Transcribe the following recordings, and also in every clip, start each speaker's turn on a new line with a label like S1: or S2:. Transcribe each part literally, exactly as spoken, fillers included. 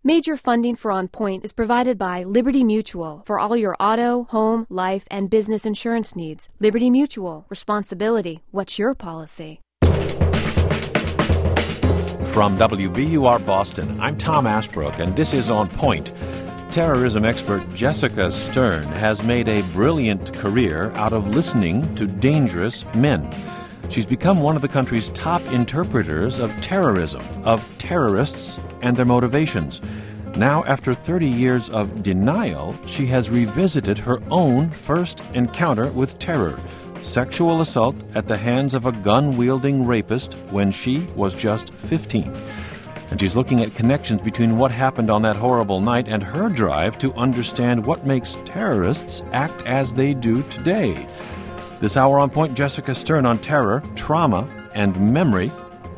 S1: Major funding for On Point is provided by Liberty Mutual for all your auto, home, life, and business insurance needs. Liberty Mutual. Responsibility. What's your policy?
S2: From W B U R Boston, I'm Tom Ashbrook, and this is On Point. Terrorism expert Jessica Stern has made a brilliant career out of listening to dangerous men. She's become one of the country's top interpreters of terrorism, of terrorists, and their motivations. Now, after thirty years of denial, she has revisited her own first encounter with terror, sexual assault at the hands of a gun-wielding rapist when she was just fifteen. And she's looking at connections between what happened on that horrible night and her drive to understand what makes terrorists act as they do today. This hour on Point, Jessica Stern on terror, trauma, and memory.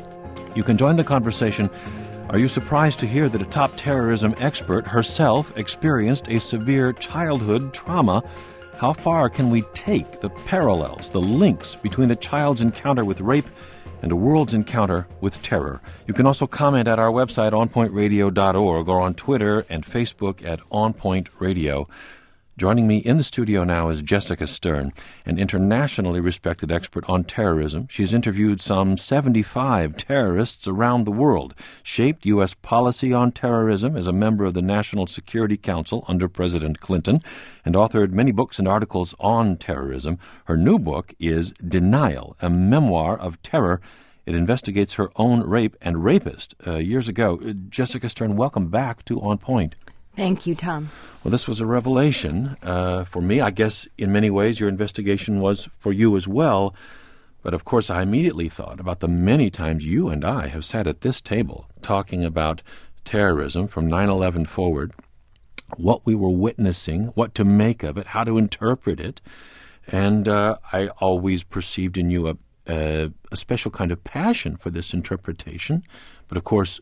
S2: You can join the conversation. Are you surprised to hear that a top terrorism expert herself experienced a severe childhood trauma? How far can we take the parallels, the links between a child's encounter with rape and a world's encounter with terror? You can also comment at our website, on point radio dot org, or on Twitter and Facebook at On Point Radio. Joining me in the studio now is Jessica Stern, an internationally respected expert on terrorism. She's interviewed some seventy-five terrorists around the world, shaped U S policy on terrorism as a member of the National Security Council under President Clinton, and authored many books and articles on terrorism. Her new book is Denial, a memoir of terror. It investigates her own rape and rapist uh, years ago. Jessica Stern, welcome back to On Point.
S3: Thank you, Tom.
S2: Well, this was a revelation uh, for me. I guess in many ways your investigation was for you as well. But of course, I immediately thought about the many times you and I have sat at this table talking about terrorism from nine eleven forward, what we were witnessing, what to make of it, how to interpret it. And uh, I always perceived in you a, a, a special kind of passion for this interpretation. But of course,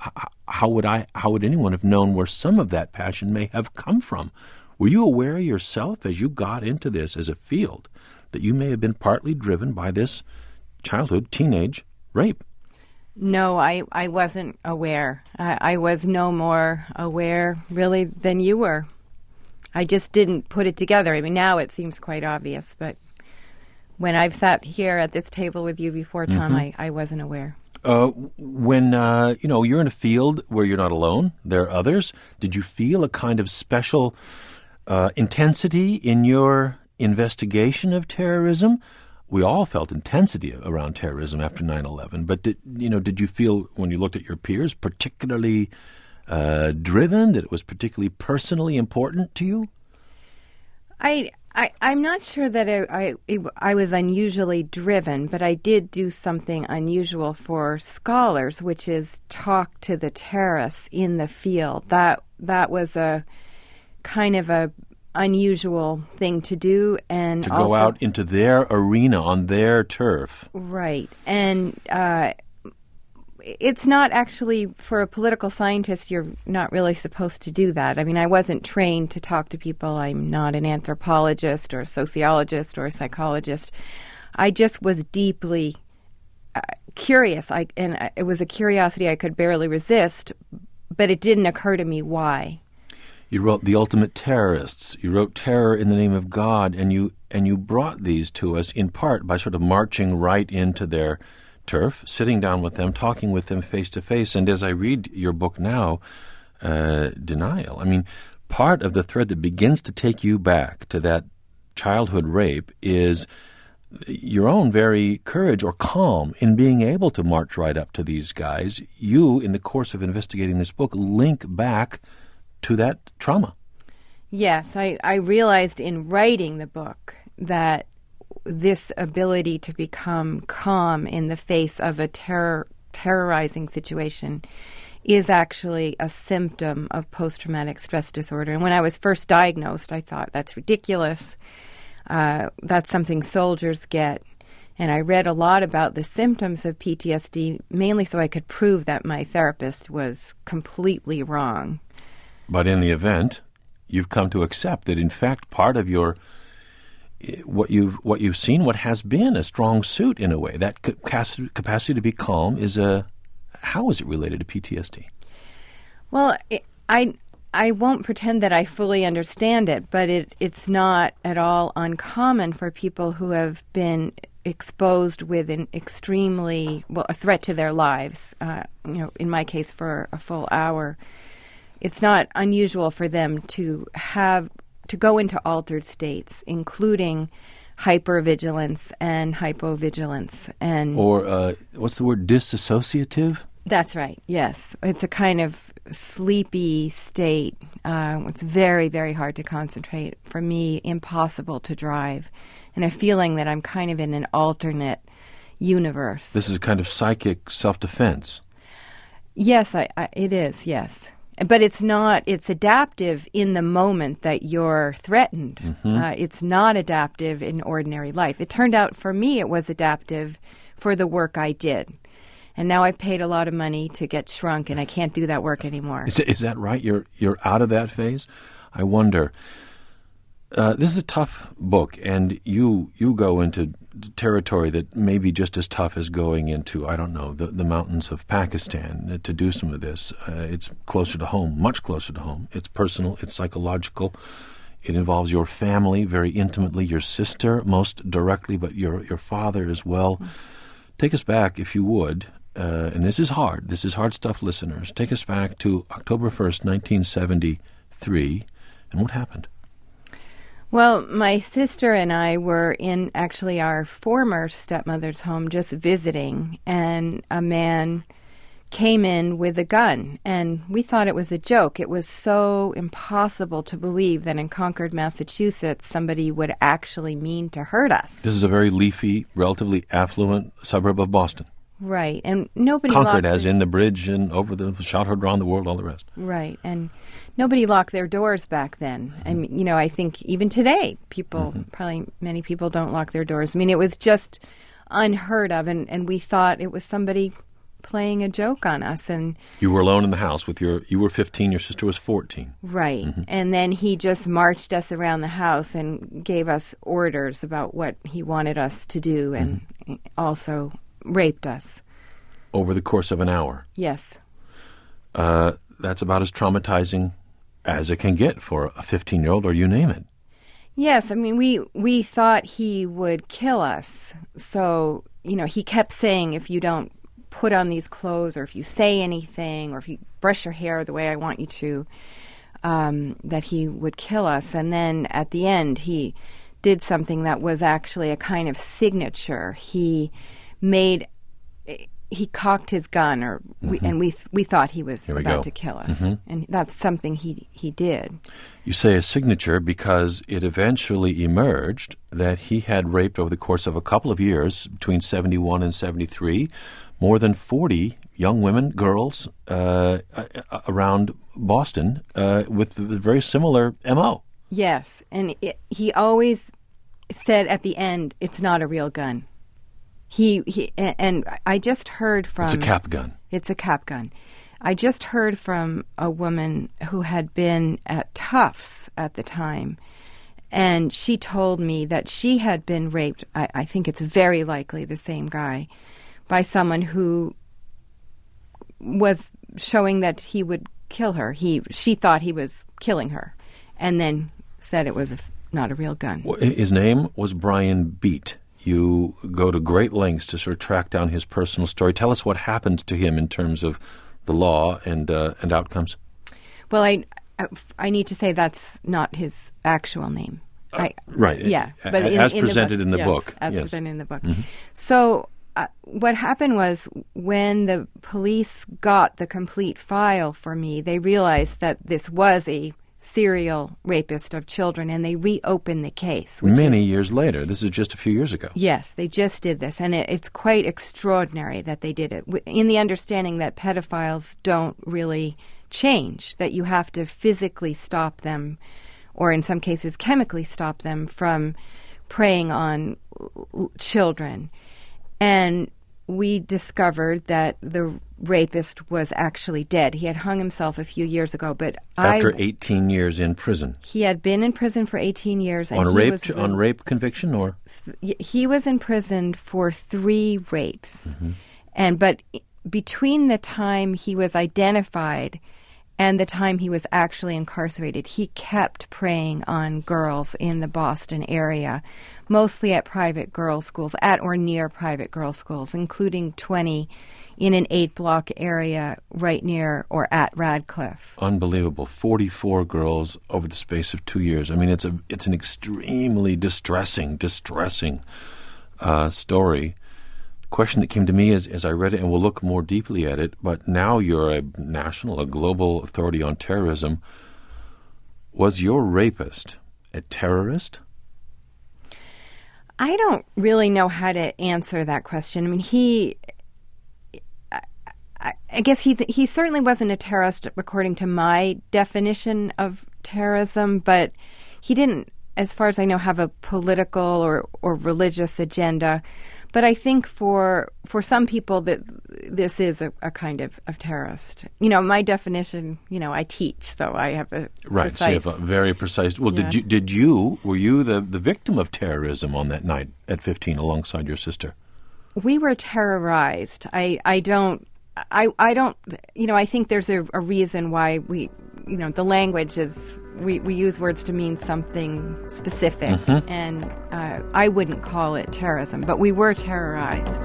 S2: How would I? How would anyone have known where some of that passion may have come from? Were you aware yourself, as you got into this as a field, that you may have been partly driven by this childhood, teenage rape?
S3: No, I, I wasn't aware. I, I was no more aware, really, than you were. I just didn't put it together. I mean, now it seems quite obvious, but when I've sat here at this table with you before, Tom, mm-hmm. I, I wasn't aware.
S2: Uh, when, uh, you know, you're in a field where you're not alone, there are others, did you feel a kind of special uh, intensity in your investigation of terrorism? We all felt intensity around terrorism after nine eleven, but, did, you know, did you feel, when you looked at your peers, particularly uh, driven, that it was particularly personally important to you?
S3: I... I, I'm not sure that I, I, I was unusually driven, but I did do something unusual for scholars, which is talk to the terrorists in the field. That that was a kind of a unusual thing to do, and
S2: to
S3: also,
S2: go out into their arena on their turf.
S3: Right, and uh, it's not actually, for a political scientist, you're not really supposed to do that. I mean, I wasn't trained to talk to people. I'm not an anthropologist or a sociologist or a psychologist. I just was deeply uh, curious, I, and it was a curiosity I could barely resist, but it didn't occur to me why.
S2: You wrote The Ultimate Terrorists. You wrote Terror in the Name of God, and you and you brought these to us in part by sort of marching right into their turf, sitting down with them, talking with them face to face. And as I read your book now, uh, Denial, I mean, part of the thread that begins to take you back to that childhood rape is your own very courage or calm in being able to march right up to these guys. You, in the course of investigating this book, link back to that trauma.
S3: Yes, I, I realized in writing the book that this ability to become calm in the face of a terror, terrorizing situation is actually a symptom of post-traumatic stress disorder. And when I was first diagnosed, I thought, that's ridiculous. Uh, that's something soldiers get. And I read a lot about the symptoms of P T S D, mainly so I could prove that my therapist was completely wrong.
S2: But in the event, you've come to accept that, in fact, part of your what you've what you've seen, what has been a strong suit in a way, that capacity, capacity to be calm is a. How is it related to P T S D?
S3: Well, it, I I won't pretend that I fully understand it, but it it's not at all uncommon for people who have been exposed with an extremely, well, a threat to their lives, uh, you know, in my case for a full hour. It's not unusual for them to have, to go into altered states, including hypervigilance and hypovigilance. And
S2: Or uh, what's the word, disassociative?
S3: That's right, yes. It's a kind of sleepy state. Uh, it's very, very hard to concentrate. For me, impossible to drive. And a feeling that I'm kind of in an alternate universe.
S2: This is a kind of psychic self-defense.
S3: Yes, I, I, it is, yes. But it's not, it's adaptive in the moment that you're threatened. Mm-hmm. Uh, it's not adaptive in ordinary life. It turned out for me it was adaptive for the work I did. And now I've paid a lot of money to get shrunk, and I can't do that work anymore.
S2: Is, is that right? You're you're out of that phase? I wonder. Uh, this is a tough book, and you you go into territory that may be just as tough as going into, I don't know, the, the mountains of Pakistan uh, to do some of this. Uh, it's closer to home, much closer to home. It's personal. It's psychological. It involves your family very intimately, your sister most directly, but your, your father as well. Mm-hmm. Take us back, if you would, uh, and this is hard. This is hard stuff, listeners. Take us back to October first, nineteen seventy-three, and what happened?
S3: Well, my sister and I were in actually our former stepmother's home just visiting, and a man came in with a gun, and we thought it was a joke. It was so impossible to believe that in Concord, Massachusetts, somebody would actually mean to hurt us.
S2: This is a very leafy, relatively affluent suburb of Boston.
S3: Right, and nobody
S2: Concord,
S3: locked
S2: as in the bridge and over the shot heard around the world, all the rest.
S3: Right, and nobody locked their doors back then. Mm-hmm. I mean, you know, I think even today, people, mm-hmm. probably many people don't lock their doors. I mean, it was just unheard of, and, and we thought it was somebody playing a joke on us. And
S2: you were alone in the house with your, you were fifteen, your sister was fourteen.
S3: Right,
S2: mm-hmm.
S3: and then he just marched us around the house and gave us orders about what he wanted us to do, and mm-hmm. also raped us.
S2: Over the course of an hour?
S3: Yes.
S2: Uh, that's about as traumatizing as it can get for a fifteen-year-old, or you name it.
S3: Yes, I mean, we, we thought he would kill us. So, you know, he kept saying, if you don't put on these clothes, or if you say anything, or if you brush your hair the way I want you to, um, that he would kill us. And then at the end, he did something that was actually a kind of signature. He made... He cocked his gun, or we, mm-hmm. and we th- we thought he was about
S2: go.
S3: to kill us,
S2: mm-hmm.
S3: and that's something he he did.
S2: You say a signature because it eventually emerged that he had raped over the course of a couple of years, between seventy-one and seventy-three, more than forty young women, girls, uh, around Boston uh, with a very similar M O.
S3: Yes, and it, he always said at the end, "It's not a real gun." He, he and I just heard from...
S2: It's a cap gun.
S3: It's a cap gun. I just heard from a woman who had been at Tufts at the time, and she told me that she had been raped, I, I think it's very likely the same guy, by someone who was showing that he would kill her. He, she thought he was killing her, and then said it was a, not a real gun.
S2: His name was Brian Beat. You go to great lengths to sort of track down his personal story. Tell us what happened to him in terms of the law and uh, and outcomes.
S3: Well, I, I I need to say that's not his actual name.
S2: Uh,
S3: I,
S2: right.
S3: Yeah,
S2: but in, as in presented the in the
S3: yes,
S2: book.
S3: As
S2: yes.
S3: presented in the book.
S2: Mm-hmm.
S3: So uh, what happened was when the police got the complete file for me, they realized that this was a serial rapist of children, and they reopened the case.
S2: Many
S3: is,
S2: years later. This is just a few years ago.
S3: Yes, they just did this, and it, it's quite extraordinary that they did it, in the understanding that pedophiles don't really change, that you have to physically stop them, or in some cases chemically stop them from preying on l- children. And we discovered that the rapist was actually dead. He had hung himself a few years ago, but
S2: after
S3: I,
S2: eighteen years in prison.
S3: He had been in prison for eighteen years.
S2: On
S3: and
S2: a
S3: he
S2: rape
S3: was,
S2: on rape conviction, or
S3: th- he was imprisoned for three rapes,
S2: mm-hmm.
S3: and but between the time he was identified and the time he was actually incarcerated, he kept preying on girls in the Boston area, mostly at private girls' schools, at or near private girls' schools, including twenty in an eight-block area right near or at Radcliffe.
S2: Unbelievable. forty-four girls over the space of two years. I mean, it's a it's an extremely distressing, distressing uh, story. The question that came to me as, as I read it, and we'll look more deeply at it, but now you're a national, a global authority on terrorism. Was your rapist a terrorist?
S3: I don't really know how to answer that question. I mean, he... I guess he he certainly wasn't a terrorist according to my definition of terrorism, but he didn't, as far as I know, have a political or, or religious agenda. But I think for for some people that this is a, a kind of, of terrorist. You know, my definition, you know, I teach, so I have a
S2: right,
S3: precise...
S2: so you have a very precise... Well,
S3: yeah.
S2: did you, did you, were you the, the victim of terrorism on that night at fifteen alongside your sister?
S3: We were terrorized. I, I don't... I, I don't, you know, I think there's a, a reason why we, you know, the language is, we, we use words to mean something specific, mm-hmm. and uh, I wouldn't call it terrorism, but we were terrorized.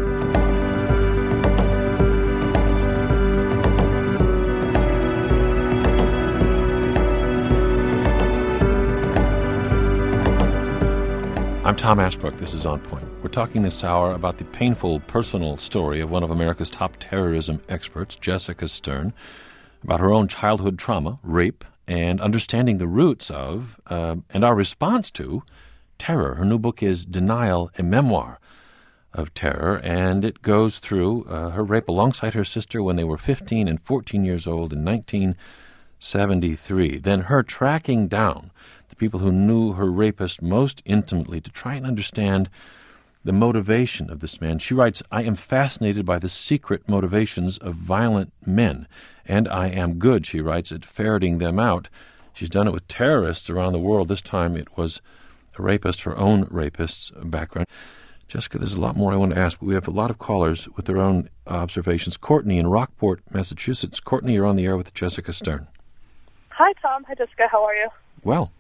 S2: I'm Tom Ashbrook. This is On Point. We're talking this hour about the painful personal story of one of America's top terrorism experts, Jessica Stern, about her own childhood trauma, rape, and understanding the roots of uh, and our response to terror. Her new book is Denial, a Memoir of Terror, and it goes through uh, her rape alongside her sister when they were fifteen and fourteen years old in nineteen seventy-three. Then her tracking down the people who knew her rapist most intimately to try and understand the motivation of this man. She writes, I am fascinated by the secret motivations of violent men, and I am good, she writes, at ferreting them out. She's done it with terrorists around the world. This time it was a rapist, her own rapist's background. Jessica, there's a lot more I want to ask, but we have a lot of callers with their own observations. Courtney in Rockport, Massachusetts. Courtney, you're on the air with Jessica Stern.
S4: Hi, Tom. Hi, Jessica. How are you?
S2: Well.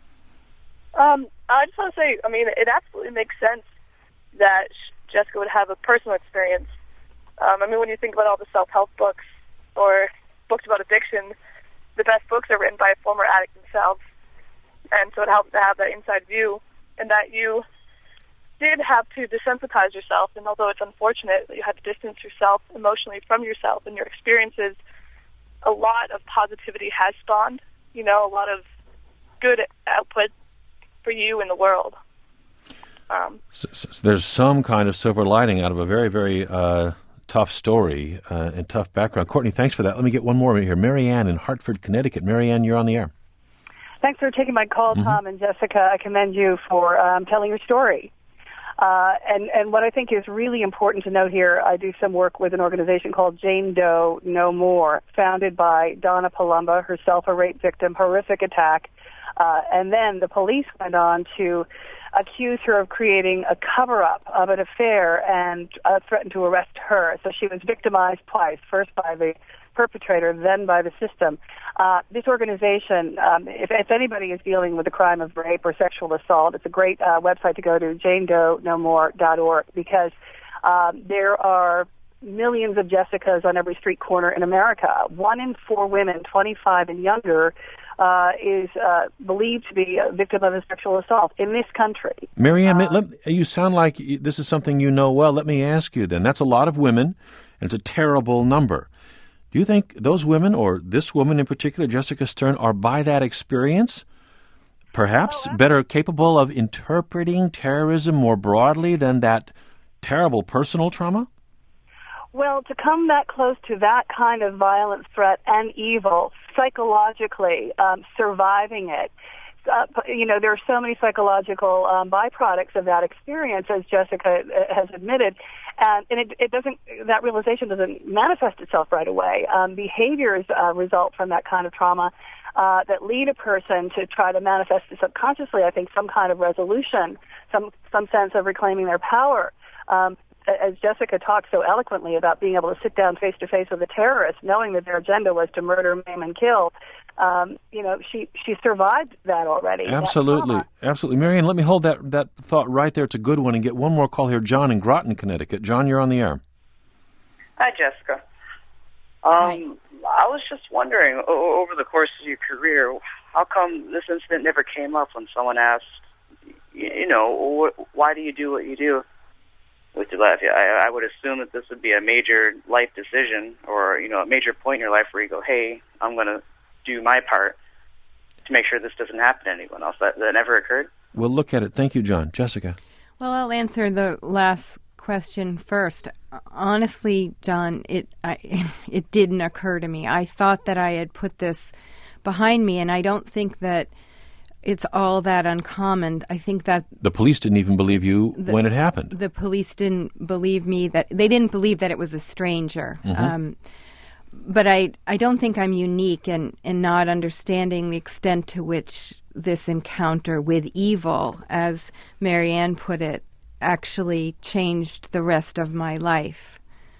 S4: Um, I just want to say, I mean, it absolutely makes sense that Jessica would have a personal experience. Um, I mean, when you think about all the self-help books or books about addiction, the best books are written by a former addict themselves. And so it helps to have that inside view, and that you did have to desensitize yourself. And although it's unfortunate that you had to distance yourself emotionally from yourself and your experiences, a lot of positivity has spawned, you know, a lot of good output for you in the world. Um,
S2: so, so there's some kind of silver lining out of a very, very uh, tough story uh, and tough background. Courtney, thanks for that. Let me get one more in here. Marianne in Hartford, Connecticut. Marianne, you're on the air.
S5: Thanks for taking my call, mm-hmm. Tom and Jessica. I commend you for um, telling your story. Uh, and, and what I think is really important to note here, I do some work with an organization called Jane Doe No More, founded by Donna Palumba, herself a rape victim, horrific attack. Uh, and then the police went on to accuse her of creating a cover-up of an affair and uh, threatened to arrest her. So she was victimized twice, first by the perpetrator, then by the system. Uh, this organization, um, if, if anybody is dealing with the crime of rape or sexual assault, it's a great uh, website to go to, jane doe no more dot org, because um, there are millions of Jessicas on every street corner in America. One in four women, twenty-five and younger, uh, is uh, believed to be a victim of a sexual assault in this country.
S2: Marianne,
S5: uh,
S2: let, you sound like this is something you know well. Let me ask you then. That's a lot of women, and it's a terrible number. Do you think those women, or this woman in particular, Jessica Stern, are by that experience perhaps oh, better capable of interpreting terrorism more broadly than that terrible personal trauma?
S5: Well, to come that close to that kind of violent threat and evil, psychologically, um, surviving it, uh, you know, there are so many psychological um, byproducts of that experience, as Jessica has admitted, and, and it, it doesn't, that realization doesn't manifest itself right away. Um, behaviors uh, result from that kind of trauma uh, that lead a person to try to manifest subconsciously, I think, some kind of resolution, some some sense of reclaiming their power. Um, as Jessica talked so eloquently about being able to sit down face to face with a terrorist, knowing that their agenda was to murder, maim, and kill, um, you know, she she survived that already.
S2: Absolutely,
S5: that
S2: absolutely. Marianne, let me hold that, that thought right there. It's a good one. And get one more call here. John in Groton, Connecticut. John, you're on the air.
S6: Hi, Jessica. Um, I was just wondering, o- over the course of your career, how come this incident never came up when someone asked, you, you know, wh- why do you do what you do with your life? I, I would assume that this would be a major life decision or, you know, a major point in your life where you go, hey, I'm going to do my part to make sure this doesn't happen to anyone else. That, that never occurred?
S2: We'll look at it. Thank you, John. Jessica?
S3: Well, I'll answer the last question first. Honestly, John, it I, it didn't occur to me. I thought that I had put this behind me, and I don't think that it's all that uncommon. I think that
S2: the police didn't even believe you
S3: the,
S2: when it happened.
S3: The police didn't believe me. That they didn't believe that it was a stranger.
S2: Mm-hmm.
S3: Um, but I I don't think I'm unique in in not understanding the extent to which this encounter with evil, as Marianne put it, actually changed the rest of my life.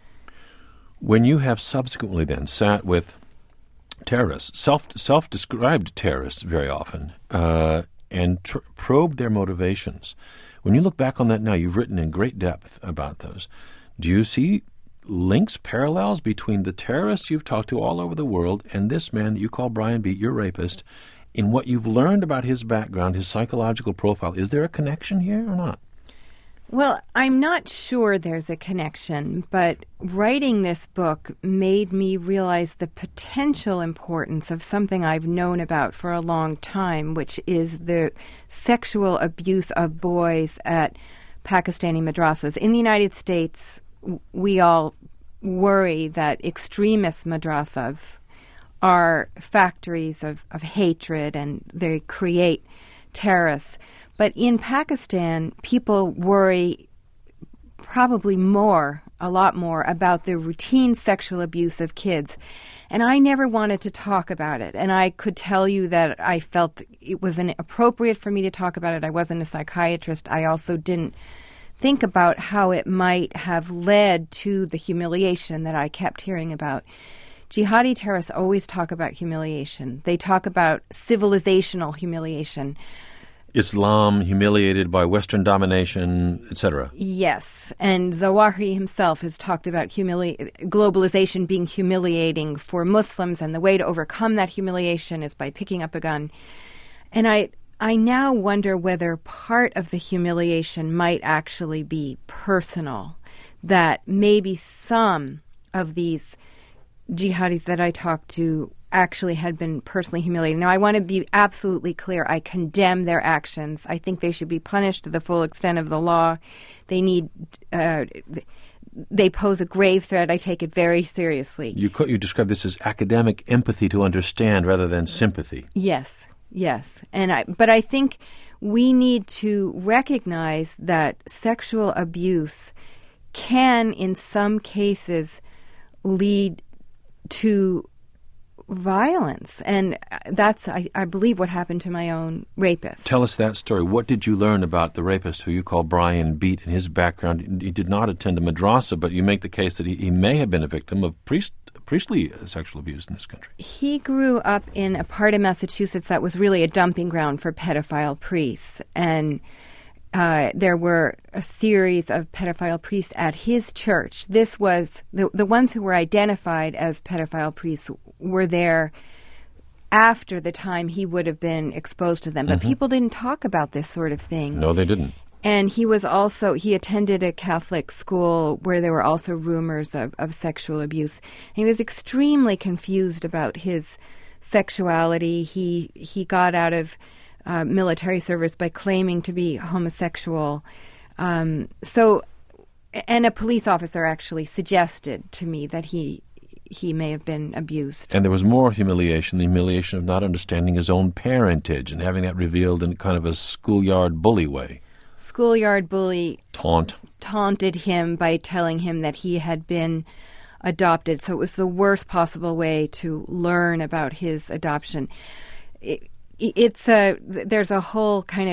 S2: When you have subsequently then sat with terrorists, self, self-described terrorists very often, uh, and tr- probed their motivations, when you look back on that now, you've written in great depth about those. Do you see links, parallels between the terrorists you've talked to all over the world and this man that you call Brian Beat, your rapist, in what you've learned about his background, his psychological profile? Is there a connection here or not?
S3: Well, I'm not sure there's a connection, but writing this book made me realize the potential importance of something I've known about for a long time, which is the sexual abuse of boys at Pakistani madrasas. In the United States, we all worry that extremist madrasas are factories of, of hatred and they create terrorists. But in Pakistan, people worry probably more, a lot more, about the routine sexual abuse of kids. And I never wanted to talk about it. And I could tell you that I felt it wasn't appropriate for me to talk about it. I wasn't a psychiatrist. I also didn't think about how it might have led to the humiliation that I kept hearing about. Jihadi terrorists always talk about humiliation. They talk about civilizational humiliation.
S2: Islam humiliated by Western domination, et cetera.
S3: Yes, and Zawahiri himself has talked about humili- globalization being humiliating for Muslims, and the way to overcome that humiliation is by picking up a gun. And I, I now wonder whether part of the humiliation might actually be personal, that maybe some of these jihadis that I talked to actually had been personally humiliated. Now, I want to be absolutely clear. I condemn their actions. I think they should be punished to the full extent of the law. They need, uh, they pose a grave threat. I take it very seriously.
S2: You you describe this as academic empathy to understand rather than sympathy.
S3: Yes, yes. And I, but I think we need to recognize that sexual abuse can, in some cases, lead to violence, and that's, I, I believe, what happened to my own rapist.
S2: Tell us that story. What did you learn about the rapist who you call Brian Beat and his background? He did not attend a madrasa, but you make the case that he, he may have been a victim of priest, priestly sexual abuse in this country.
S3: He grew up in a part of Massachusetts that was really a dumping ground for pedophile priests, and Uh, there were a series of pedophile priests at his church. This was, the, the ones who were identified as pedophile priests were there after the time he would have been exposed to them. But mm-hmm. people didn't talk about this sort of thing.
S2: No, they didn't.
S3: And he was also, he attended a Catholic school where there were also rumors of, of sexual abuse. And he was extremely confused about his sexuality. He, he got out of Uh, military service by claiming to be homosexual. Um, so, and a police officer actually suggested to me that he he may have been abused.
S2: And there was more humiliation, the humiliation of not understanding his own parentage and having that revealed in kind of a schoolyard bully way.
S3: Schoolyard bully
S2: Taunt.
S3: taunted him by telling him that he had been adopted. So it was the worst possible way to learn about his adoption. It, It's a, there's a whole kind of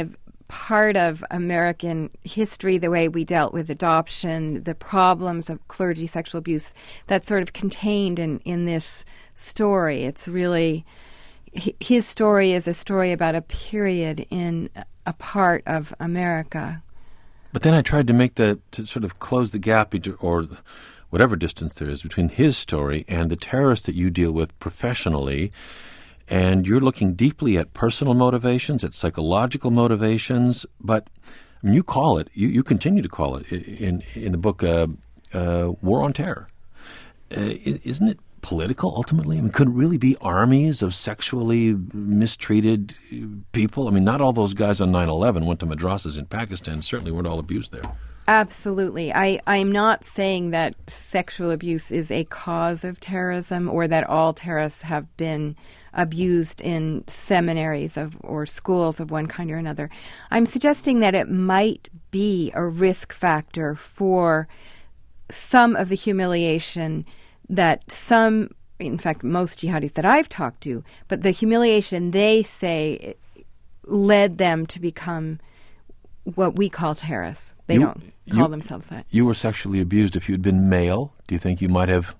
S3: part of American history, the way we dealt with adoption, the problems of clergy sexual abuse, that's sort of contained in, in this story. It's really, his story is a story about a period in a part of America.
S2: But then I tried to make the, to sort of close the gap, or whatever distance there is, between his story and the terrorists that you deal with professionally. And you're looking deeply at personal motivations, at psychological motivations, but I mean, you call it, you, you continue to call it in in the book, uh, uh, War on Terror. Uh, isn't it political, ultimately? I mean, could it really be armies of sexually mistreated people? I mean, not all those guys on nine eleven went to madrasas in Pakistan, certainly weren't all abused there.
S3: Absolutely. I, I'm not saying that sexual abuse is a cause of terrorism or that all terrorists have been abused in seminaries of or schools of one kind or another. I'm suggesting that it might be a risk factor for some of the humiliation that some, in fact, most jihadis that I've talked to, but the humiliation they say led them to become what we call terrorists. They
S2: you,
S3: don't call
S2: you,
S3: themselves that.
S2: You were sexually abused. If you'd been male, do you think you might have,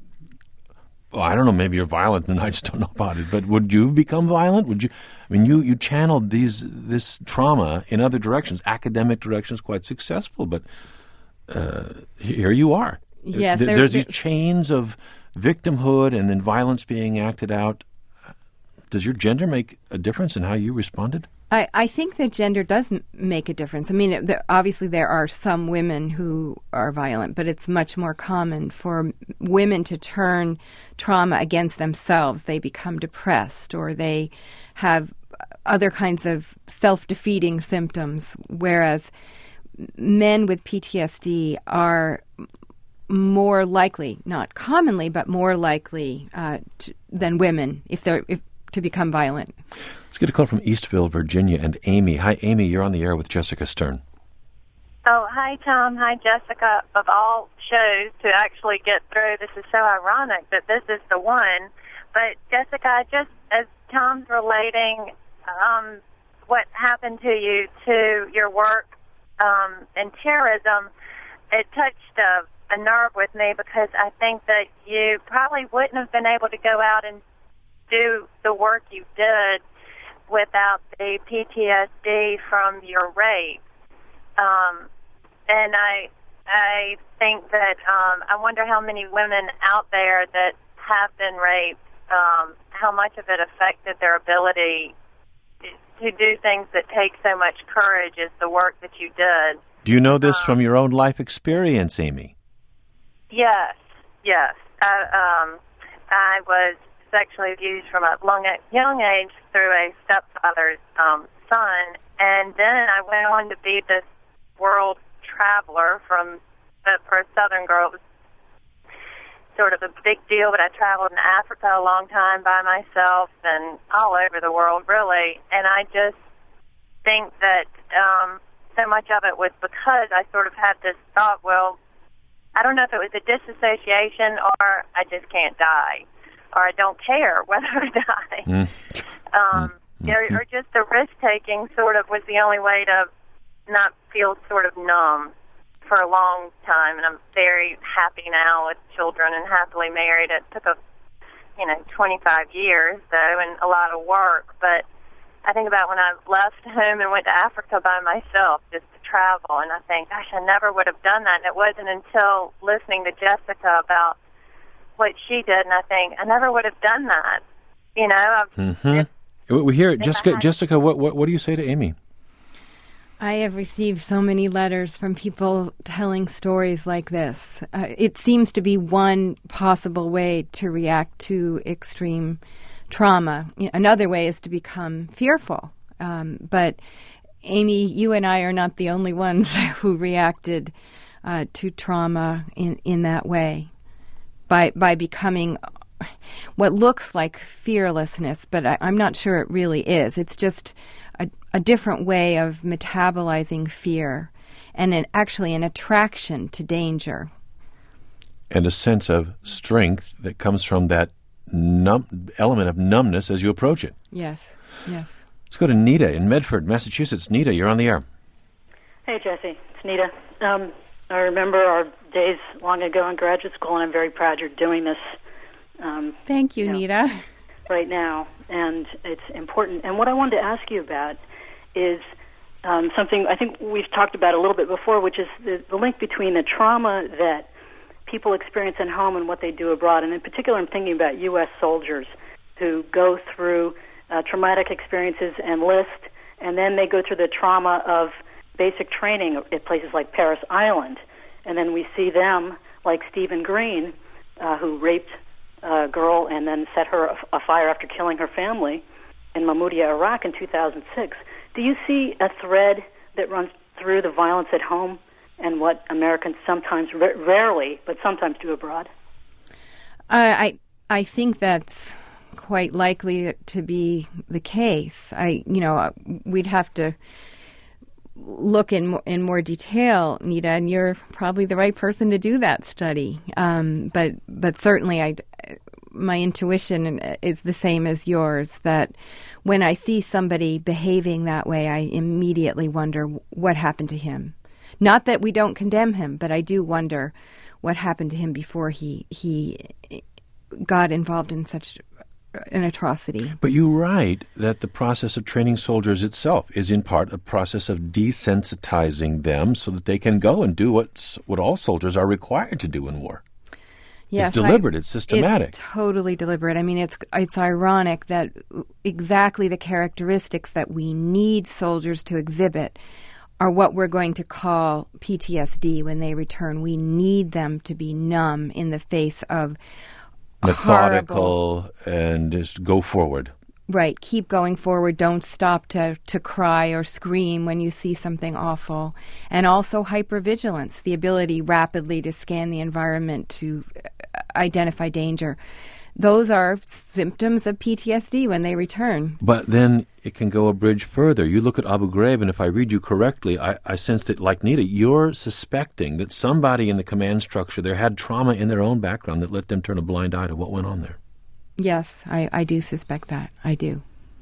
S2: well, I don't know, maybe you're violent and I just don't know about it, but would you have become violent? Would you, I mean, you, you channeled these this trauma in other directions, academic directions, quite successful, but uh, here you are.
S3: Yes,
S2: there,
S3: there,
S2: there's
S3: there,
S2: these chains of victimhood and then violence being acted out. Does your gender make a difference in how you responded?
S3: I, I think that gender does m- make a difference. I mean, it, there, obviously there are some women who are violent, but it's much more common for women to turn trauma against themselves. They become depressed or they have other kinds of self-defeating symptoms, whereas men with P T S D are more likely, not commonly, but more likely uh, to, than women if they're if, to become violent.
S2: Let's get a call from Eastville, Virginia, and Amy. Hi, Amy. You're on the air with Jessica Stern.
S7: Oh, hi, Tom. Hi, Jessica. Of all shows to actually get through, this is so ironic that this is the one. But, Jessica, just as Tom's relating um, what happened to you to your work um, in terrorism, it touched a a nerve with me because I think that you probably wouldn't have been able to go out and do the work you did without the P T S D from your rape. Um, and I I think that um, I wonder how many women out there that have been raped, um, how much of it affected their ability to do things that take so much courage as the work that you did.
S2: Do you know this
S7: um,
S2: from your own life experience, Amy?
S7: Yes, yes. I, um, I was sexually abused from a long, young age through a stepfather's um, son, and then I went on to be this world traveler from, uh, for a Southern girl. It was sort of a big deal, but I traveled in Africa a long time by myself and all over the world, really, and I just think that um, so much of it was because I sort of had this thought, well, I don't know if it was a disassociation or I just can't die, or I don't care whether I die. Mm. Um, mm. Or, or just the risk-taking sort of was the only way to not feel sort of numb for a long time. And I'm very happy now with children and happily married. It took a, you know, twenty-five years, though, and a lot of work. But I think about when I left home and went to Africa by myself just to travel, and I think, gosh, I never would have done that. And it wasn't until listening to Jessica about what she did, and I think, I never would have done that. You know? I've,
S2: mm-hmm.
S7: if,
S2: we hear it.
S7: if
S2: Jessica,
S7: had,
S2: Jessica what, what, what do you say to Amy?
S3: I have received so many letters from people telling stories like this. Uh, it seems to be one possible way to react to extreme trauma. Another way is to become fearful. Um, but Amy, you and I are not the only ones who reacted uh, to trauma in, in that way by by becoming what looks like fearlessness, but I, I'm not sure it really is. It's just a, a different way of metabolizing fear and an, actually an attraction to danger.
S2: And a sense of strength that comes from that numb element of numbness as you approach it.
S3: Yes, yes.
S2: Let's go to Nita in Medford, Massachusetts. Nita, you're on the air.
S8: Hey, Jesse. It's Nita. Um, I remember our days long ago in graduate school, and I'm very proud you're doing this. Um,
S3: Thank you,
S8: you know,
S3: Nita.
S8: Right now, and it's important. And what I wanted to ask you about is um, something I think we've talked about a little bit before, which is the, the link between the trauma that people experience at home and what they do abroad. And in particular, I'm thinking about U S soldiers who go through uh, traumatic experiences, enlist, and then they go through the trauma of basic training at places like Parris Island. And then we see them, like Stephen Green, uh, who raped a girl and then set her afire after killing her family in Mahmoudia, Iraq in two thousand six. Do you see a thread that runs through the violence at home and what Americans sometimes, rarely, but sometimes do abroad?
S3: Uh, I I think that's quite likely to be the case. I, you know, we'd have to look in more, in more detail, Nita, and you're probably the right person to do that study. Um, but but certainly, I my intuition is the same as yours, that when I see somebody behaving that way, I immediately wonder what happened to him. Not that we don't condemn him, but I do wonder what happened to him before he he got involved in such an atrocity.
S2: But you write that the process of training soldiers itself is in part a process of desensitizing them so that they can go and do what what all soldiers are required to do in war.
S3: Yes,
S2: it's deliberate.
S3: I,
S2: it's systematic.
S3: It's totally deliberate. I mean, it's it's ironic that exactly the characteristics that we need soldiers to exhibit are what we're going to call P T S D when they return. We need them to be numb in the face of
S2: methodical
S3: horrible,
S2: and just go forward.
S3: Right. Keep going forward. Don't stop to, to cry or scream when you see something awful. And also hypervigilance, the ability rapidly to scan the environment to identify danger. Those are symptoms of P T S D when they return.
S2: But then it can go a bridge further. You look at Abu Ghraib, and if I read you correctly, I, I sense that, like Nita, you're suspecting that somebody in the command structure there had trauma in their own background that let them turn a blind eye to what went on there.
S3: Yes, I, I do suspect that. I do.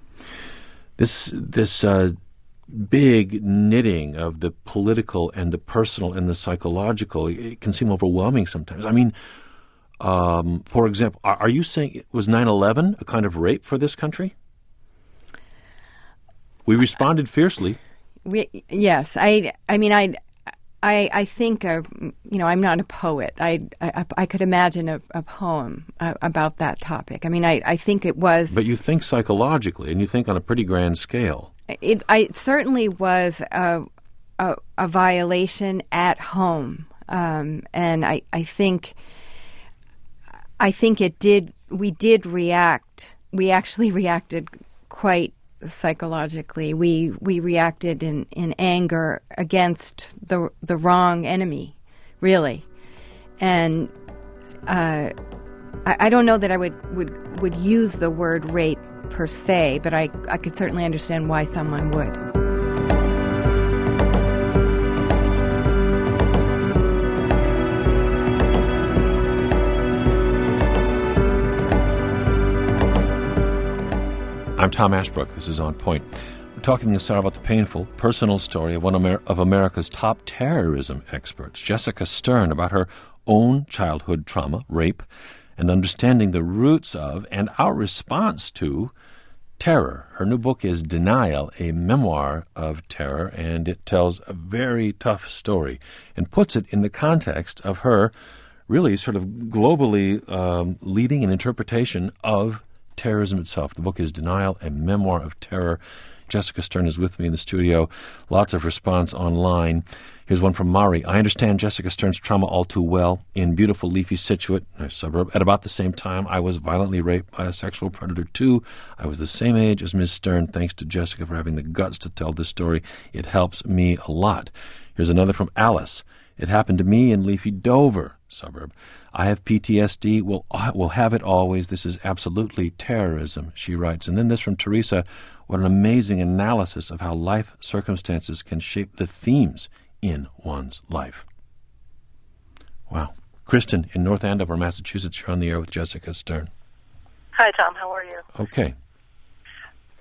S2: This this uh, big knitting of the political and the personal and the psychological, it can seem overwhelming sometimes. I mean, um, for example, are, are you saying it was nine eleven a kind of rape for this country? We responded fiercely.
S3: We, yes, I. I mean, I. I, I think, uh, you know, I'm not a poet. I, I, I could imagine a, a poem uh, about that topic. I mean, I, I think it was...
S2: But you think psychologically, and you think on a pretty grand scale.
S3: It, I, it certainly was a, a, a violation at home. Um, and I, I think... I think it did... We did react. We actually reacted quite psychologically. We we reacted in, in anger against the the wrong enemy, really. And uh, I, I don't know that I would, would, would use the word rape per se, but I, I could certainly understand why someone would.
S2: I'm Tom Ashbrook. This is On Point. We're talking to Sarah about the painful, personal story of one Amer- of America's top terrorism experts, Jessica Stern, about her own childhood trauma, rape, and understanding the roots of and our response to terror. Her new book is Denial, a memoir of terror, and it tells a very tough story and puts it in the context of her really sort of globally um, leading an interpretation of terrorism itself. The book is Denial, a Memoir of Terror. Jessica Stern is with me in the studio. Lots of response online. Here's one from Mari. I understand Jessica Stern's trauma all too well. In beautiful leafy Scituate, a suburb, at about the same time, I was violently raped by a sexual predator too. I was the same age as Miz Stern. Thanks to Jessica for having the guts to tell this story. It helps me a lot. Here's another from Alice. It happened to me in leafy Dover suburb. I have P T S D, will will have it always. This is absolutely terrorism, she writes. And then this from Teresa. What an amazing analysis of how life circumstances can shape the themes in one's life. Wow. Kristen in North Andover, Massachusetts, you're on the air with Jessica Stern.
S4: Hi, Tom. How are you?
S2: Okay.
S4: My question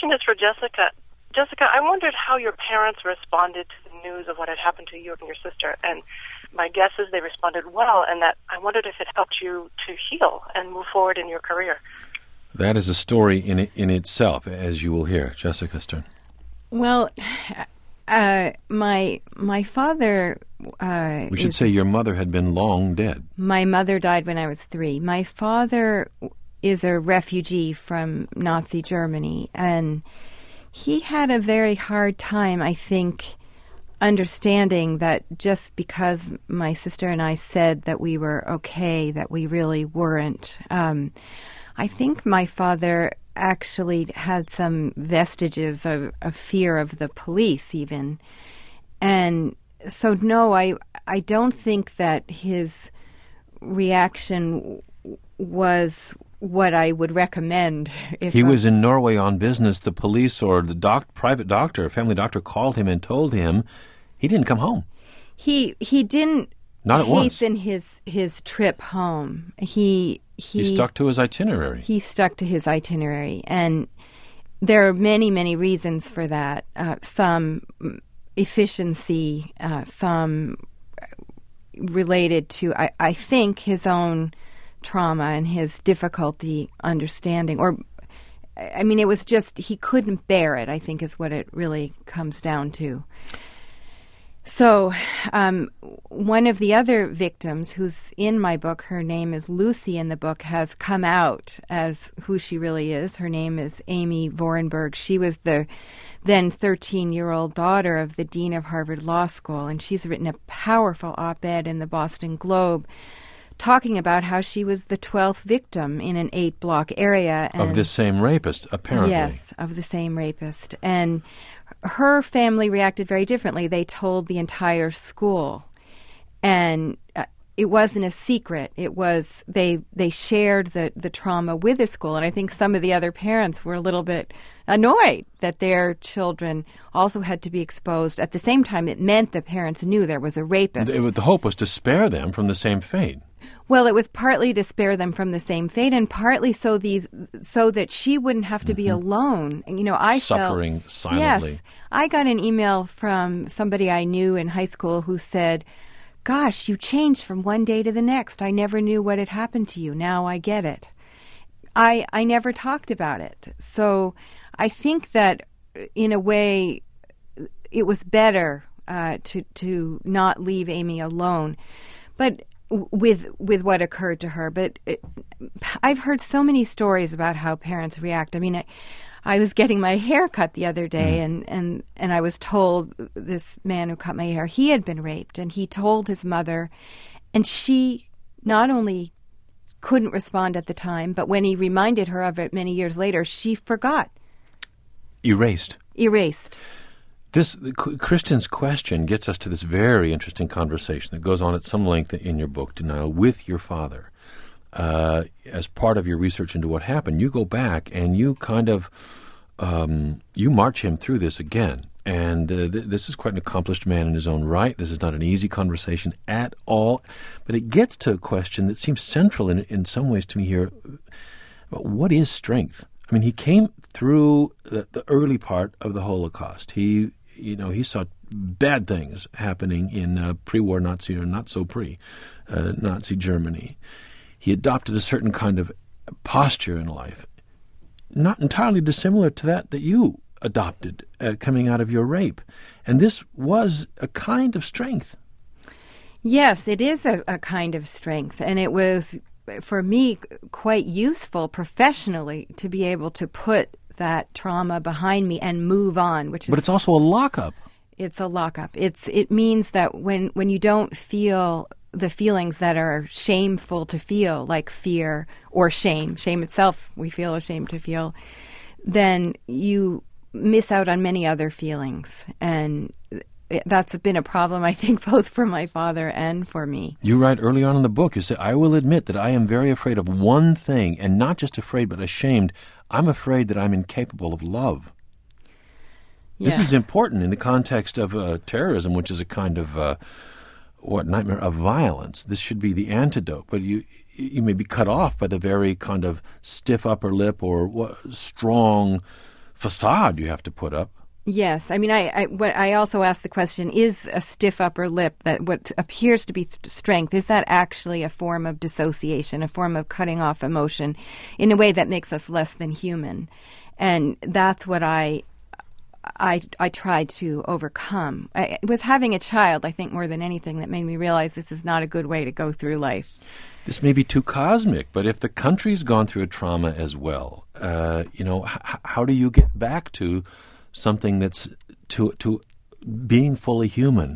S9: question is for Jessica. Jessica, I wondered how your parents responded to the news of what had happened to you and your sister, and my guess is they responded well, and that I wondered if it helped you to heal and move forward in your career.
S2: That is a story in in itself, as you will hear. Jessica Stern.
S3: Well, uh, my my father... Uh,
S2: we should
S3: is,
S2: say your mother had been long dead.
S3: My mother died when I was three. My father is a refugee from Nazi Germany, and he had a very hard time, I think, understanding that just because my sister and I said that we were okay, that we really weren't. Um, I think my father actually had some vestiges of, of fear of the police even. And so, no, I, I don't think that his reaction was what I would recommend. If
S2: he
S3: I,
S2: was in Norway on business. The police or the doc, private doctor, family doctor, called him and told him he didn't come home.
S3: He he didn't
S2: Not at once.
S3: hasten his his trip home. He he
S2: he stuck to his itinerary.
S3: He stuck to his itinerary, and there are many many reasons for that. Uh, some efficiency, uh, some related to I, I think his own trauma and his difficulty understanding, or I mean, it was just he couldn't bear it, I think is what it really comes down to. So um, one of the other victims who's in my book, her name is Lucy in the book, has come out as who she really is. Her name is Amy Vorenberg. She was the then thirteen-year-old daughter of the dean of Harvard Law School, and she's written a powerful op-ed in the Boston Globe talking about how she was the twelfth victim in an eight-block area. And
S2: of this same rapist, apparently.
S3: Yes, of the same rapist. And her family reacted very differently. They told the entire school. And uh, it wasn't a secret. It was, they they shared the, the trauma with the school. And I think some of the other parents were a little bit annoyed that their children also had to be exposed. At the same time, it meant the parents knew there was a rapist.
S2: The, the hope was to spare them from the same fate.
S3: Well, it was partly to spare them from the same fate, and partly so these so that she wouldn't have to mm-hmm. be alone. And, you know, I
S2: suffering
S3: felt,
S2: silently.
S3: Yes, I got an email from somebody I knew in high school who said, "Gosh, you changed from one day to the next. I never knew what had happened to you. Now I get it." I I never talked about it, so I think that in a way it was better uh, to to not leave Amy alone, but. with with what occurred to her. But it, I've heard so many stories about how parents react. I mean, I, I was getting my hair cut the other day, mm. and, and, and I was told this man who cut my hair, he had been raped, and he told his mother, and she not only couldn't respond at the time, but when he reminded her of it many years later, she forgot.
S2: Erased.
S3: Erased.
S2: This Kristen's question gets us to this very interesting conversation that goes on at some length in your book, Denial, with your father. Uh, as part of your research into what happened, you go back and you kind of um, you march him through this again. And uh, th- this is quite an accomplished man in his own right. This is not an easy conversation at all. But it gets to a question that seems central in, in some ways to me here. About what is strength? I mean, he came through the, the early part of the Holocaust. He You know, he saw bad things happening in uh, pre-war Nazi or not so pre uh, Nazi Germany. He adopted a certain kind of posture in life, not entirely dissimilar to that that you adopted uh, coming out of your rape. And this was a kind of strength.
S3: Yes, it is a, a kind of strength. And it was, for me, quite useful professionally to be able to put that trauma behind me and move on, which is...
S2: But it's also a lockup.
S3: It's a lockup. It's It means that when, when you don't feel the feelings that are shameful to feel, like fear or shame, shame itself we feel ashamed to feel, then you miss out on many other feelings. And that's been a problem, I think, both for my father and for me.
S2: You write early on in the book, you say, I will admit that I am very afraid of one thing, and not just afraid, but ashamed. I'm afraid that I'm incapable of love. Yes. This is important in the context of uh, terrorism, which is a kind of, uh, what, nightmare of violence. This should be the antidote, but you you may be cut off by the very kind of stiff upper lip or what, strong facade you have to put up.
S3: Yes. I mean, I I, what, I also asked the question, is a stiff upper lip, that what appears to be th- strength, is that actually a form of dissociation, a form of cutting off emotion in a way that makes us less than human? And that's what I I, I tried to overcome. I, it was having a child, I think, more than anything, that made me realize this is not a good way to go through life.
S2: This may be too cosmic, but if the country's gone through a trauma as well, uh, you know, h- how do you get back to something that's to to being fully human?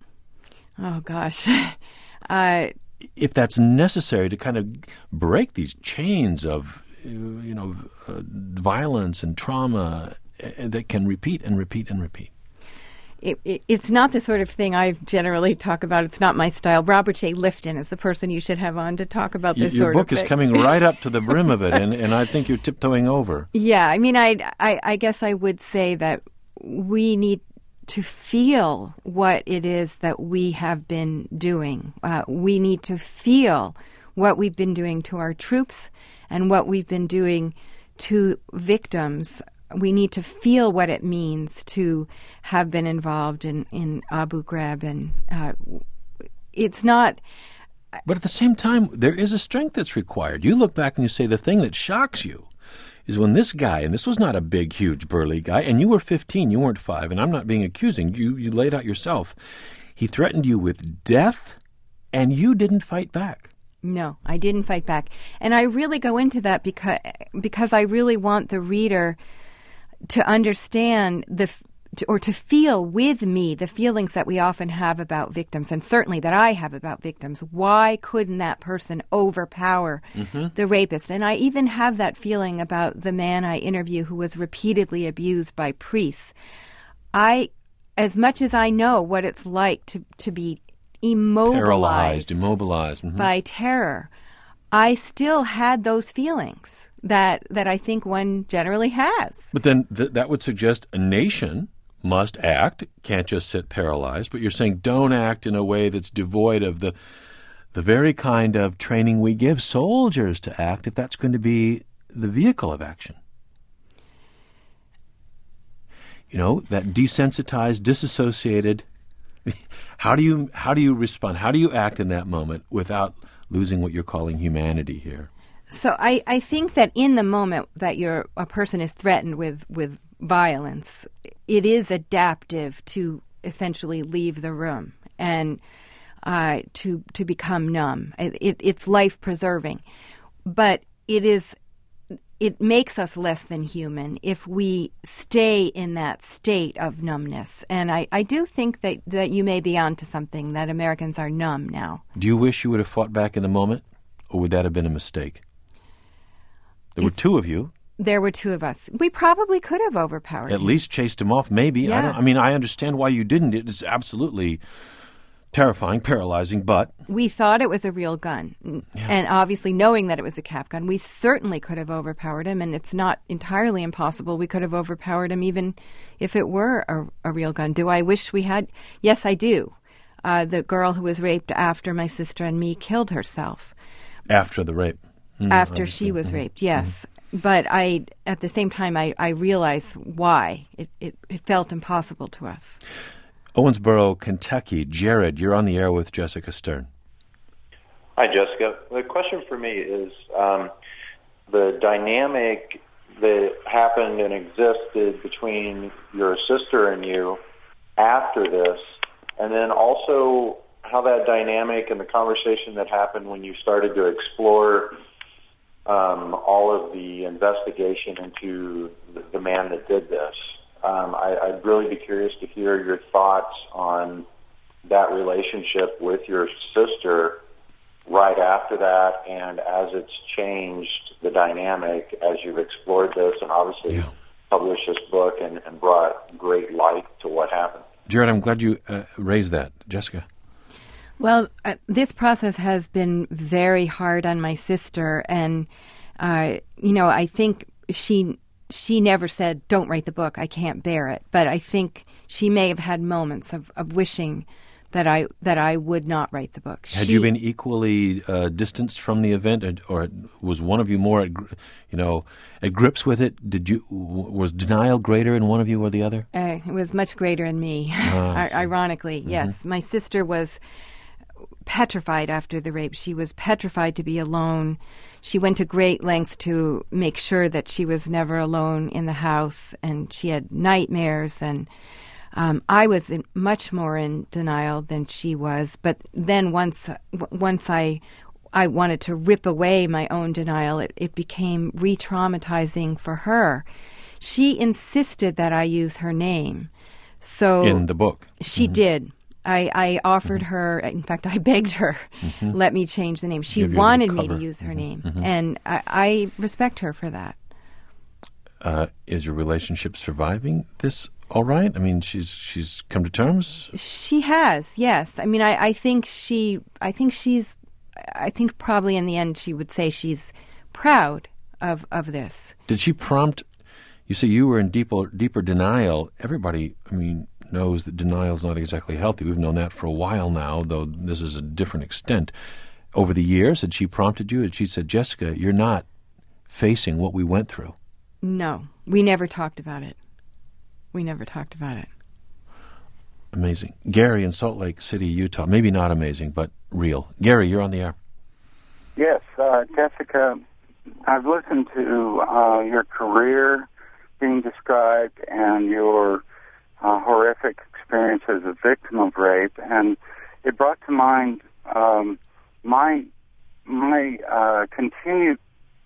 S3: Oh, gosh. uh,
S2: if that's necessary to kind of break these chains of, you know, uh, violence and trauma that can repeat and repeat and repeat.
S3: It, it, it's not the sort of thing I generally talk about. It's not my style. Robert J. Lifton is the person you should have on to talk about this
S2: Your
S3: sort of
S2: book
S3: thing.
S2: is coming right up to the brim of it, and, and I think you're tiptoeing over.
S3: Yeah, I mean, I, I, I guess I would say that we need to feel what it is that we have been doing. Uh, we need to feel what we've been doing to our troops and what we've been doing to victims. We need to feel what it means to have been involved in, in Abu Ghraib. And uh, it's not...
S2: But at the same time, there is a strength that's required. You look back and you say the thing that shocks you is when this guy, and this was not a big, huge, burly guy, and you were fifteen, you weren't five, and I'm not being accusing, you, you laid out yourself. He threatened you with death, and you didn't fight back.
S3: No, I didn't fight back. And I really go into that because because I really want the reader to understand the to, or to feel with me the feelings that we often have about victims, and certainly that I have about victims. Why couldn't that person overpower mm-hmm. the rapist? And I even have that feeling about the man I interview who was repeatedly abused by priests. I, as much as I know what it's like to, to be immobilized,
S2: Paralyzed, immobilized. Mm-hmm.
S3: by terror, I still had those feelings that that I think one generally has.
S2: But then th- that would suggest a nation must act, can't just sit paralyzed, but you're saying don't act in a way that's devoid of the the very kind of training we give soldiers to act if that's going to be the vehicle of action. You know, that desensitized, disassociated, how do you how do you respond? How do you act in that moment without losing what you're calling humanity here?
S3: So I, I think that in the moment that you're, a person is threatened with, with violence, it is adaptive to essentially leave the room and uh, to to become numb. It, it's life-preserving. But it is it makes us less than human if we stay in that state of numbness. And I, I do think that, that you may be onto something, that Americans are numb now.
S2: Do you wish you would have fought back in the moment, or would that have been a mistake? There
S3: It's,
S2: were two of you.
S3: There were two of us. We probably could have overpowered
S2: At
S3: him.
S2: least chased him off, maybe.
S3: Yeah.
S2: I, don't, I mean, I understand why you didn't. It is absolutely terrifying, paralyzing, but...
S3: We thought it was a real gun.
S2: Yeah.
S3: And obviously knowing that it was a cap gun, we certainly could have overpowered him, and it's not entirely impossible. We could have overpowered him even if it were a, a real gun. Do I wish we had? Yes, I do. Uh, the girl who was raped after my sister and me killed herself.
S2: After the rape. Mm,
S3: after
S2: obviously.
S3: she was
S2: Mm-hmm.
S3: raped, yes. Mm-hmm. But I, at the same time, I, I realized why. It, it, it felt impossible to us.
S2: Owensboro, Kentucky. Jared, you're on the air with Jessica Stern.
S10: Hi, Jessica. The question for me is um, the dynamic that happened and existed between your sister and you after this, and then also how that dynamic and the conversation that happened when you started to explore um, all of the investigation into the, the man that did this. Um, I, I'd really be curious to hear your thoughts on that relationship with your sister right after that, and as it's changed the dynamic as you've explored this and obviously yeah. published this book and, and brought great light to what happened.
S2: Jared, I'm glad you uh, raised that. Jessica?
S3: Well, uh, this process has been very hard on my sister, and, uh, you know, I think she she never said, don't write the book, I can't bear it. But I think she may have had moments of, of wishing that I that I would not write the book.
S2: Had
S3: she,
S2: you been equally uh, distanced from the event, or, or was one of you more, at, gr- you know, at grips with it? Did you was denial greater in one of you or the other?
S3: Uh, it was much greater in me.
S2: Ah,
S3: Ironically,
S2: mm-hmm.
S3: yes. My sister was petrified after the rape. She was petrified to be alone. She went to great lengths to make sure that she was never alone in the house, and she had nightmares. And um, I was in, much more in denial than she was. But then once, w- once I, I wanted to rip away my own denial, it, it became re-traumatizing for her. She insisted that I use her name. So
S2: in the book,
S3: she
S2: mm-hmm.
S3: did. I, I offered
S2: mm-hmm.
S3: her, in fact, I begged her,
S2: mm-hmm.
S3: let me change the name. She
S2: Give you
S3: wanted
S2: the
S3: me to
S2: cover.
S3: use her
S2: mm-hmm.
S3: name,
S2: mm-hmm.
S3: and I, I respect her for that.
S2: Uh, is your relationship surviving this all right? I mean, she's she's come to terms?
S3: She has, yes. I mean, I, I think she, I think she's, I think probably in the end she would say she's proud of, of this.
S2: Did she prompt, you say you were in deeper, deeper denial. Everybody, I mean, knows that denial is not exactly healthy. We've known that for a while now, though this is a different extent. Over the years, had she prompted you? Had she said, Jessica, you're not facing what we went through?
S3: No, we never talked about it. We never talked about it.
S2: Amazing. Gary in Salt Lake City, Utah. Maybe not amazing, but real. Gary, you're on the air.
S11: Yes, uh, Jessica, I've listened to uh, your career being described and your uh, horrific experience as a victim of rape, and it brought to mind um, my my uh, continued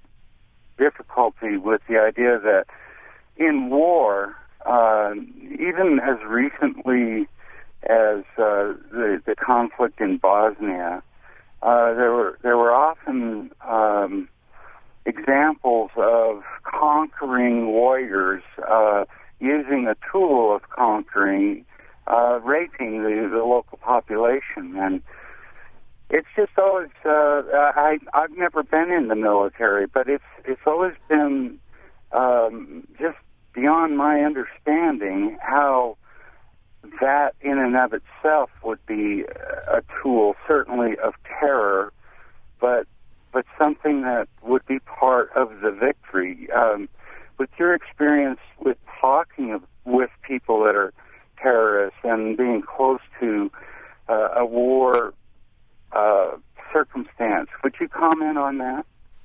S11: difficulty with the idea that in war, uh, even as recently as uh, the, the conflict in Bosnia, uh, there were there were often um, examples of conquering warriors uh, using a tool of conquering, uh, raping the, the local population, and it's just always. Uh, I I've never been in the military, but it's it's always been um, just beyond my understanding how that in and of itself would be a tool, certainly of terror, but but something that would be part of the victory. Um, with your experience with talking of, with people that are terrorists and being close to uh, a war uh, circumstance, would you comment on that?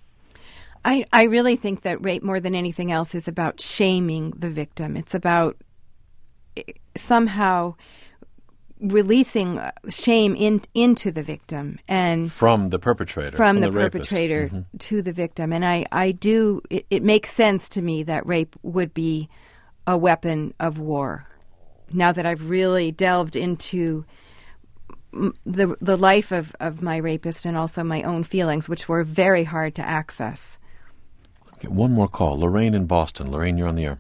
S3: I, I really think that rape, more than anything else, is about shaming the victim. It's about somehow releasing shame in, into the victim and
S2: from the perpetrator,
S3: from,
S2: from
S3: the,
S2: the
S3: perpetrator
S2: mm-hmm.
S3: to the victim. And I, I do. It, it makes sense to me that rape would be a weapon of war. Now that I've really delved into the the life of, of my rapist and also my own feelings, which were very hard to access.
S2: Okay, one more call. Lorraine in Boston. Lorraine, you're on the air.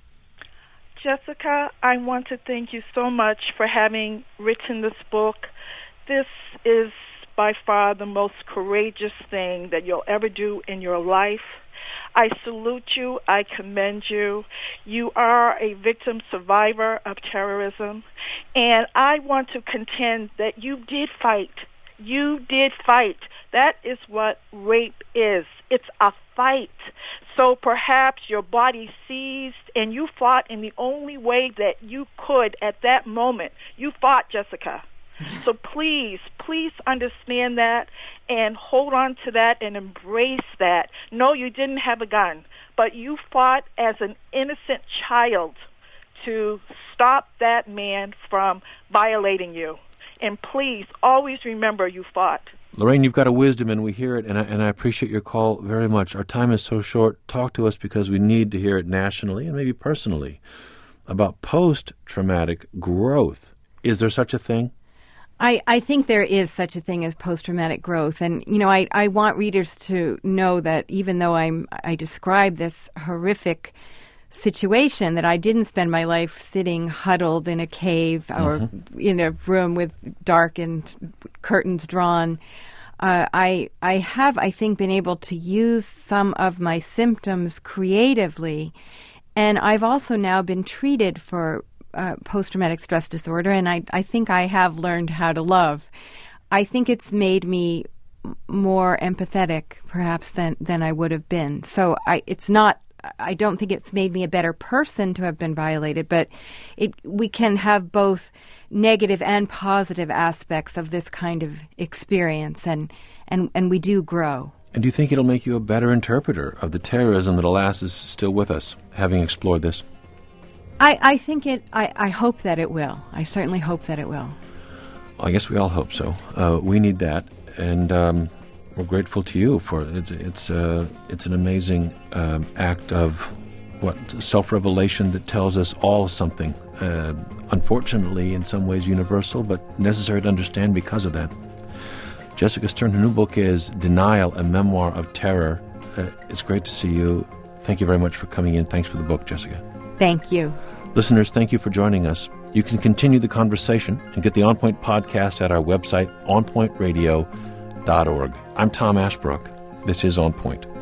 S12: Jessica, I want to thank you so much for having written this book. This is by far the most courageous thing that you'll ever do in your life. I salute you. I commend you. You are a victim survivor of terrorism, and I want to contend that you did fight. You did fight. That is what rape is. It's a fight. So perhaps your body seized and you fought in the only way that you could at that moment. You fought, Jessica. So please, please understand that and hold on to that and embrace that. No, you didn't have a gun, but you fought as an innocent child to stop that man from violating you. And please, always remember you fought.
S2: Lorraine, you've got a wisdom, and we hear it, and I, and I appreciate your call very much. Our time is so short. Talk to us because we need to hear it nationally and maybe personally about post-traumatic growth. Is there such a thing?
S3: I, I think there is such a thing as post-traumatic growth. And, you know, I, I want readers to know that even though I'm I describe this horrific situation, that I didn't spend my life sitting huddled in a cave or mm-hmm. in a room with darkened curtains drawn. Uh, I I have, I think, been able to use some of my symptoms creatively. And I've also now been treated for uh, post-traumatic stress disorder, and I, I think I have learned how to love. I think it's made me more empathetic, perhaps, than, than I would have been. So I, it's not, I don't think it's made me a better person to have been violated, but it, we can have both negative and positive aspects of this kind of experience, and, and, and we do grow.
S2: And do you think it'll make you a better interpreter of the terrorism that, alas, is still with us, having explored this?
S3: I, I think it, I, I hope that it will. I certainly hope that it will.
S2: Well, I guess we all hope so. Uh, we need that, and um, we're grateful to you for it. It's, uh, it's an amazing um, act of, what, self-revelation that tells us all something, uh, unfortunately in some ways universal, but necessary to understand because of that. Jessica Stern, her new book is Denial, a Memoir of Terror. Uh, it's great to see you. Thank you very much for coming in. Thanks for the book, Jessica.
S3: Thank you.
S2: Listeners, thank you for joining us. You can continue the conversation and get the On Point podcast at our website, on point radio dot org. I'm Tom Ashbrook. This is On Point.